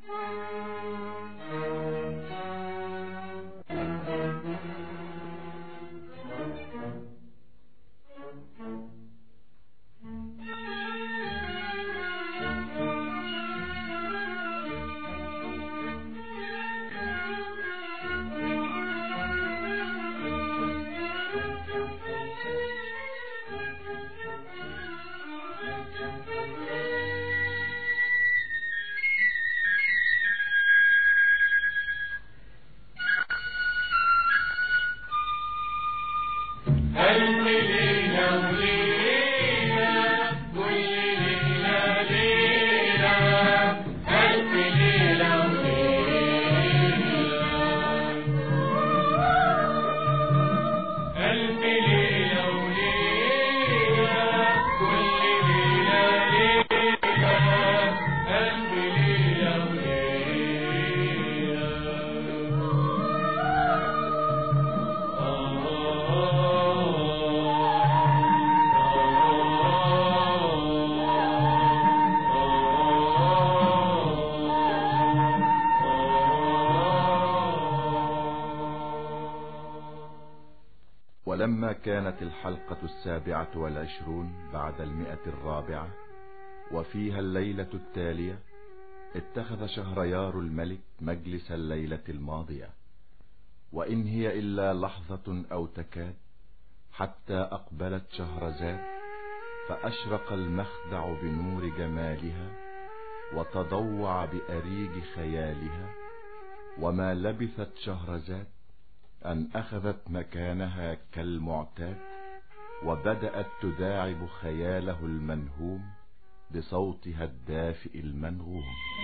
ولما كانت الحلقة 27 بعد 104 وفيها الليلة التالية، اتخذ شهريار الملك مجلس الليلة الماضية، وإن هي إلا لحظة أو تكاد حتى أقبلت شهرزاد، فأشرق المخدع بنور جمالها وتضوع بأريج خيالها. وما لبثت شهرزاد أن أخذت مكانها كالمعتاد، وبدأت تداعب خياله المنهوم بصوتها الدافئ المنغوم.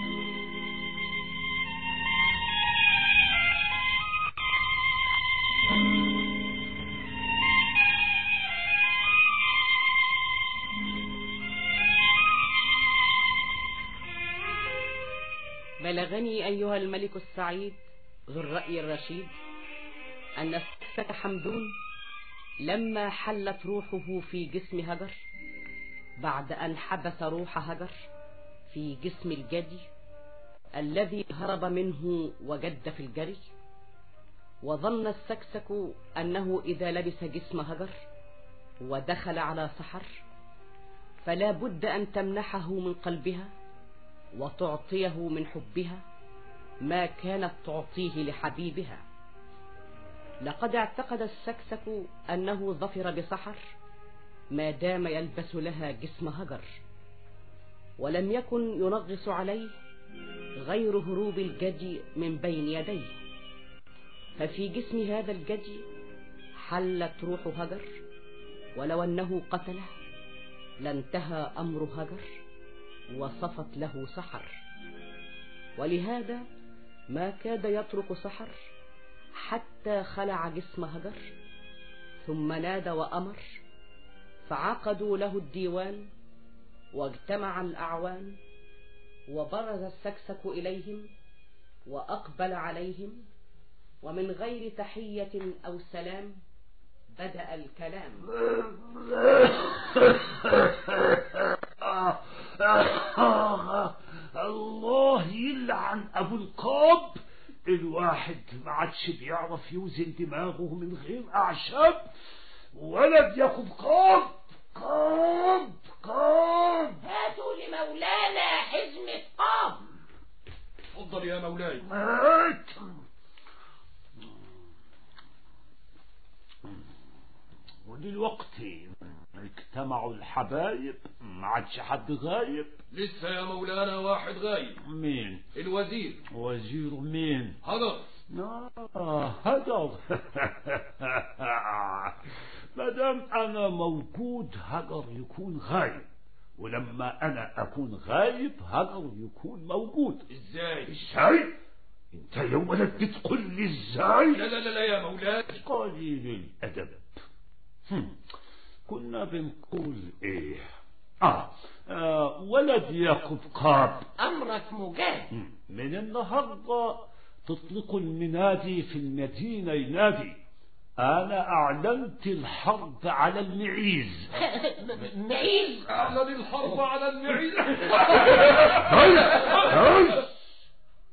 بلغني أيها الملك السعيد ذو الرأي الرشيد أن السكسك حمدون لما حلت روحه في جسم هجر، بعد أن حبس روح هجر في جسم الجدي الذي هرب منه وجد في الجري، وظن السكسك أنه إذا لبس جسم هجر ودخل على سحر فلا بد أن تمنحه من قلبها وتعطيه من حبها ما كانت تعطيه لحبيبها. لقد اعتقد السكسك أنه ظفر بسحر ما دام يلبس لها جسم هجر، ولم يكن ينغص عليه غير هروب الجدي من بين يديه. ففي جسم هذا الجدي حلت روح هجر، ولو أنه قتله لانتهى أمر هجر وصفت له سحر. ولهذا ما كاد يترك سحر حتى خلع جسم هجر، ثم نادى وأمر، فعقدوا له الديوان واجتمع الأعوان، وبرز السكسك إليهم وأقبل عليهم، ومن غير تحية أو سلام بدأ الكلام. الله يلعن أبو القاب، الواحد ما عادش بيعرف يوزن دماغه من غير أعشاب. ولد ياخد قاب قاب قاب. هاتوا لمولانا حزمة قاب. اتفضل يا مولاي. ودلوقتي اجتمعوا الحبايب، ما عادش حد غايب. لسه يا مولانا واحد غايب. مين؟ الوزير. وزير مين؟ هجر. هجر. مادام انا موجود هجر يكون غايب، ولما انا اكون غايب هجر يكون موجود. ازاي؟ انت يا ولد بتقول لي ازاي؟ لا لا لا يا مولاي. قليل الادب. كنا بنقول ايه؟ ولد ياخد قاب. امرك مجاب. من النهارده تطلقوا المنادي في المدينة ينادي: انا اعلنت الحرب على المعيز. معيز؟ اعلن الحرب على المعيز.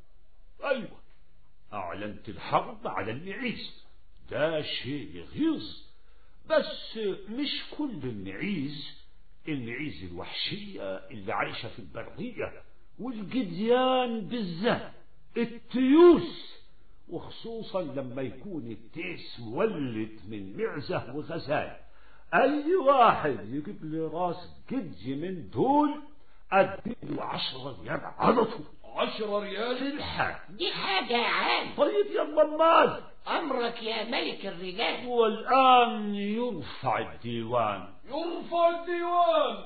أعلنت الحرب على المعيز. ده شيء يغيظ، بس مش كل المعيز الوحشية اللي عايشة في البرية، والجديان بالذات، التيوس، وخصوصا لما يكون التيس مولد من معزة وغزال. أي واحد يجيب لي راس جدي من دول أديله 10 ريال على طول. 10 ريال في الحال دي حاجة عال. طيب يلا مال. أمرك يا ملك الرجال. والآن يرفع الديوان. يرفع الديوان.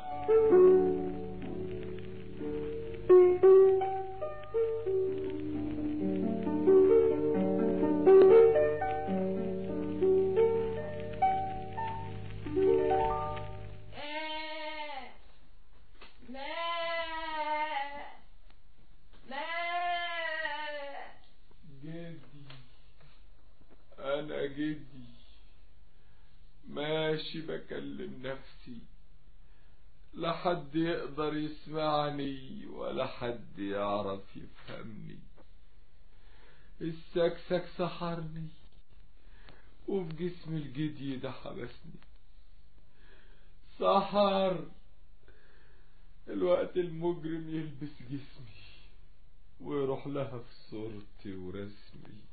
أنا جدي ماشي بكلم نفسي، لا حد يقدر يسمعني ولا حد يعرف يفهمني. السكسك سحرني وفي جسم الجدي ده حبسني. سحر الوقت المجرم يلبس جسمي ويروح لها في صورتي ورسمي.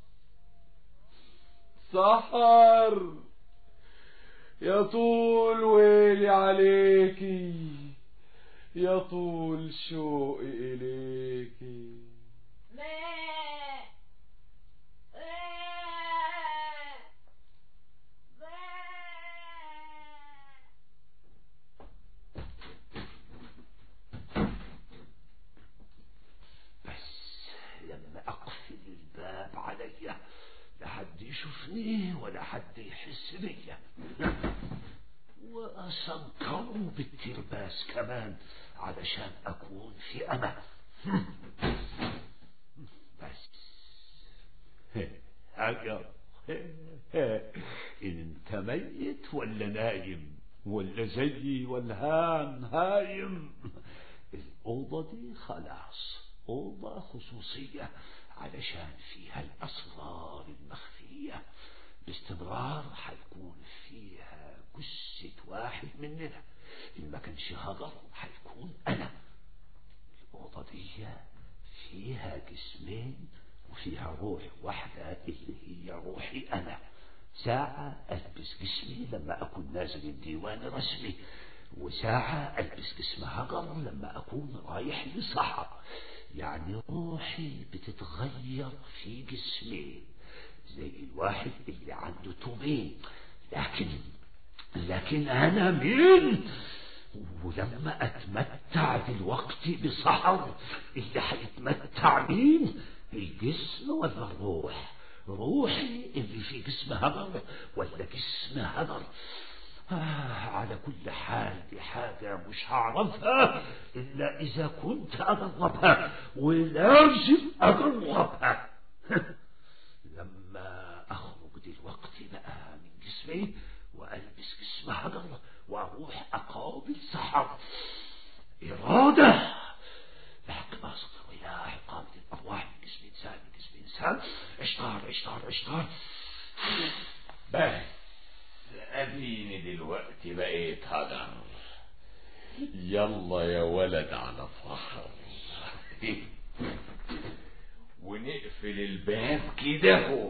سحر يا طول ويلي عليكي، يا طول شوقي إليكي. بس لما أقفل الباب عليا لا حد يشوفني ولا حد يحس بيا، وأسنكروا بالترباس كمان علشان أكون في أمان. بس هاجر انت ميت ولا نايم ولا زيي والهان هايم؟ الأوضة دي خلاص أوضة خصوصية علشان فيها الأسرار المخفية. باستمرار حيكون فيها جثة واحد مننا، إن ما كانش هجر حيكون أنا. الأوضة دي فيها جسمين وفيها روح واحدة اللي هي روحي أنا. ساعة ألبس جسمي لما أكون نازل الديوان رسمي، وساعة ألبس جسم هجر لما أكون رايح لصحراء. يعني روحي بتتغير في جسمي زي الواحد اللي عنده توبين. لكن أنا مين؟ ولما أتمتع دلوقتي بسحر اللي حيتمتع مين؟ الجسم ولا الروح؟ روحي اللي في جسم هجر ولا جسم هجر؟ على كل حال دي حاجة مش هعرفها إلا إذا كنت أجربها، ولازم أجربها. لما أخرج دلوقتي بقى من جسمي وألبس جسم هجر وأروح أقابل سحر، إرادة لحق ما أصدر إلى عقابة الأرواح من جسم إنسان من جسم إنسان. اشتار بس أديني دلوقتي بقيت هجر. يلا يا ولد على سحر. ونقفل الباب كده اهو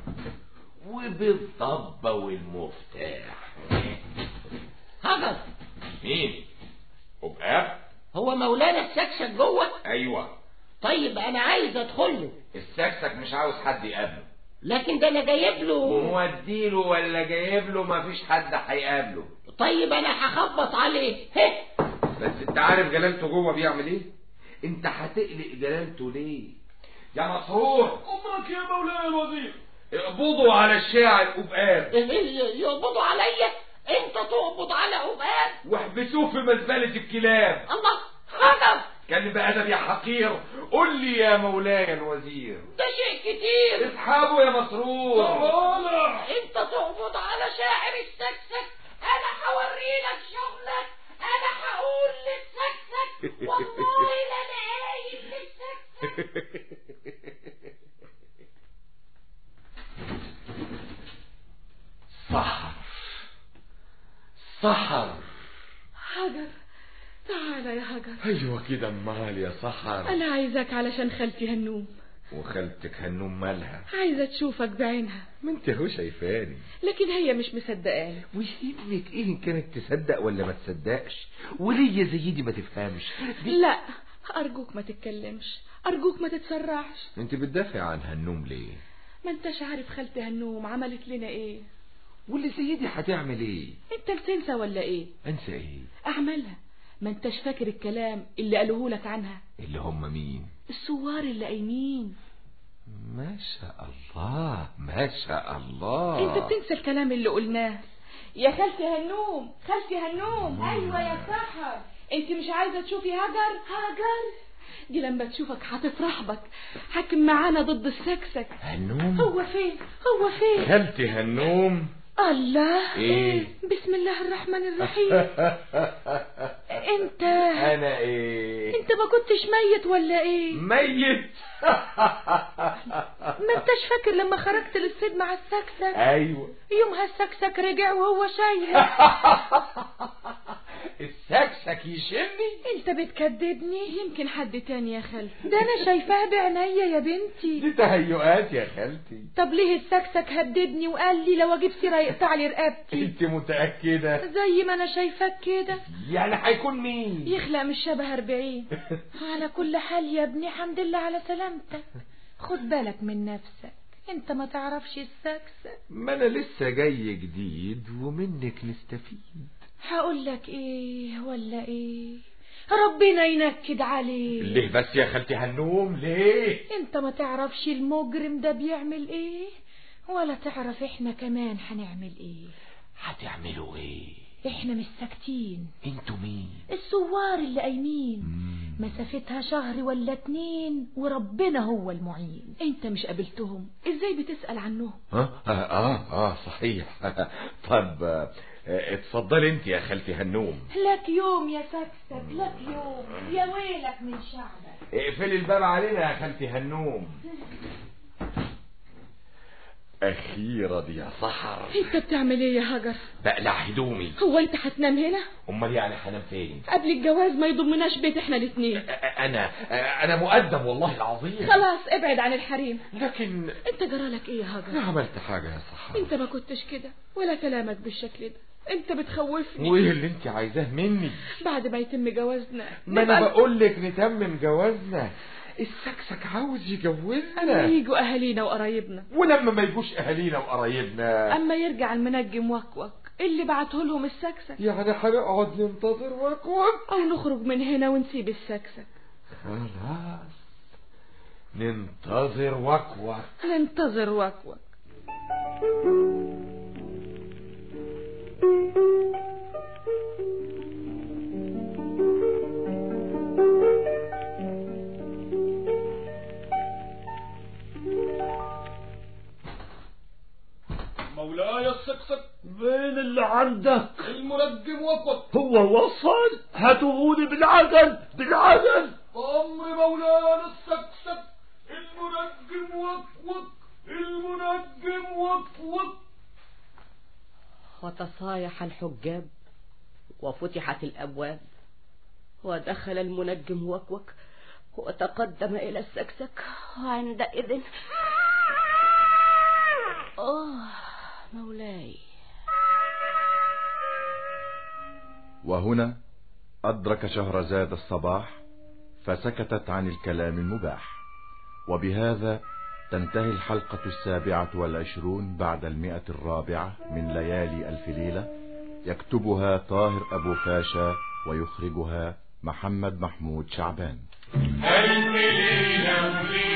وبالضبة والمفتاح. هجر مين؟ أبقى هو مولانا السكسك جوه؟ أيوة. طيب أنا عايز أدخله. السكسك مش عاوز حد يقابله. لكن ده أنا جايب له. موديله ولا جايب له مفيش حد هيقابله. طيب أنا هخبط عليه. بس انت عارف جلالته جوه بيعمل ايه؟ انت هتقلق جلالته ليه؟ يا مسرور. أمرك يا مولانا الوزير. اقبضوا على الشاعر أبقاب. يقبضوا عليا؟ انت تقبض على أبقاب؟ واحبسوه في مزبلة الكلاب. الله هجر كلم بأدب يا حقير. قل لي يا مولاي الوزير. ده شيء كتير. اسحبوا يا مسرور. انت تقبض على شاعر السكسك، انا هوريلك شغلك. انا هقول للسكسك والله لا انا قايل للسكسك. سحر. هاجر، تعالى يا هاجر. ايوه كده، امال يا سحر؟ انا عايزاك علشان خالتي هنوم. وخالتك هنوم مالها؟ عايزة تشوفك بعينها. ما انت هو شايفاني. لكن هي مش مصدقاني. ويهمك ايه ان كانت تصدق ولا ما تصدقش؟ وليه زي دي ما تفهمش لا، ارجوك ما تتكلمش، ارجوك ما تتسرعش. انت بتدافع عن هنوم ليه؟ ما انتش عارف خالتي هنوم عملت لنا ايه. واللي زي دي هتعمل ايه؟ انت بتنسى ولا ايه؟ انسى ايه؟ اعملها. ما انتش فاكر الكلام اللي قالوه لك عنها؟ اللي هم مين؟ السوار اللي قايمين. ما شاء الله ما شاء الله. انت بتنسى الكلام اللي قلناه. يا خالتي هنوم، خالتي هنوم. ايوه يا سحر، انت مش عايزه تشوفي هاجر؟ هاجر دي لما تشوفك هتفرح بك. حاكم معانا ضد السكسك. هنوم؟ هو فين؟ هو فين؟ خالتي هنوم. الله، ايه؟ بسم الله الرحمن الرحيم. انت انا ايه؟ انت ما كنتش ميت ولا ايه؟ ميت. ما انتش فاكر لما خرجت للصيد مع السكسك؟ ايوه. يومها السكسك رجع وهو شايل. السكسك يشيلني؟ انت بتكدبني. يمكن حد تاني يا خالتي. ده انا شايفاها بعينيا يا بنتي. دي تهيؤات يا خالتي. طب ليه السكسك هددني وقال لي لو اجيب سيره يقطع لي رقبتي؟ انت متأكدة؟ زي ما انا شايفاك كده. يعني هيكون مين؟ يخلق من شبه 40. على كل حال يا ابني، حمد لله على سلامتك. خد بالك من نفسك، انت ما تعرفش السكسك. ما انا لسه جاي جديد ومنك نستفيد. هقول لك ايه ولا ايه؟ ربنا ينكد عليه. ليه بس يا خالتي هنوم؟ ليه؟ انت ما تعرفش المجرم ده بيعمل ايه، ولا تعرف احنا كمان هنعمل ايه. هتعملوا ايه؟ احنا مش ساكتين. انتوا مين؟ السوار اللي قايمين. مسافتها شهر ولا 2 وربنا هو المعين. انت مش قابلتهم، ازاي بتسأل عنهم؟ صحيح. طب اتفضلي انت يا خالتي هنوم. لك يوم يا سكسك، لك يوم، يا ويلك من شعبك. اقفلي الباب علينا يا خالتي هنوم. أخيرا يا سحر. انت بتعمل ايه يا هاجر؟ بقلع هدومي. هو انت هتنام هنا؟ امال يعني هنام فين؟ قبل الجواز ما يضمناش بيت احنا الاثنين. انا مؤدب والله العظيم. خلاص ابعد عن الحريم. لكن انت جرالك ايه يا هاجر؟ انا عملت حاجة يا سحر؟ انت ما كنتش كده ولا كلامك بالشكل ده. انت بتخوفني. وايه اللي انت عايزاه مني؟ بعد ما يتم جوازنا ما انا بقول لك نتمم جوازنا. السكسك عاوز يجوزنا. اما يجوا اهالينا وقرايبنا. ولما ما يجوش اهالينا وقرايبنا، اما يرجع المنجم وكوك اللي بعته لهم السكسك، يعني هنقعد ننتظر وكوك او نخرج من هنا ونسيب السكسك؟ خلاص ننتظر وكوك. ننتظر وكوك. مولاي السكسك، مين اللي عندك؟ المنجم وكوك. هو وصل؟ هاتوهولي بالعجل بالعجل. أمر مولانا السكسك. المنجم وكوك، المنجم وكوك. وتصايح الحجاب وفتحت الأبواب، ودخل المنجم وكوك وتقدم إلى السكسك. وعندئذ مولاي. وهنا أدرك شهرزاد الصباح، فسكتت عن الكلام المباح. وبهذا تنتهي الحلقة 27 بعد 104 من ليالي ألف ليلة. يكتبها طاهر أبو فاشا ويخرجها محمد محمود شعبان. ألف ليلة